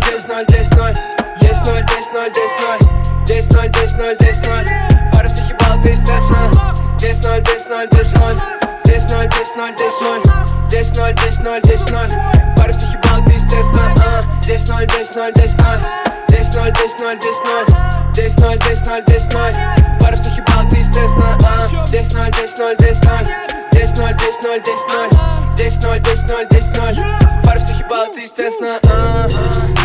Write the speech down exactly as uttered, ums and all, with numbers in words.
здесь ноль, здесь ноль. Здесь ноль, здесь ноль, здесь ноль. Здесь ноль, здесь ноль, здесь ноль. Пара всех ебал, ты естественно. Здесь ноль, здесь ноль, здесь ноль. Здесь ноль, здесь ноль, здесь ноль. Здесь ноль, здесь ноль, здесь ноль. Пара всех ебал, ты естественно. Здесь ноль, здесь ноль, здесь ноль. Здесь ноль, здесь ноль, здесь ноль. Здесь ноль, здесь ноль, здесь ноль. Пара всех ебал, ты естественно. Здесь ноль, здесь ноль, здесь ноль. Здесь ноль, здесь ноль, здесь ноль. Здесь ноль, здесь ноль, здесь ноль. Пара всех ебал, ты естественно.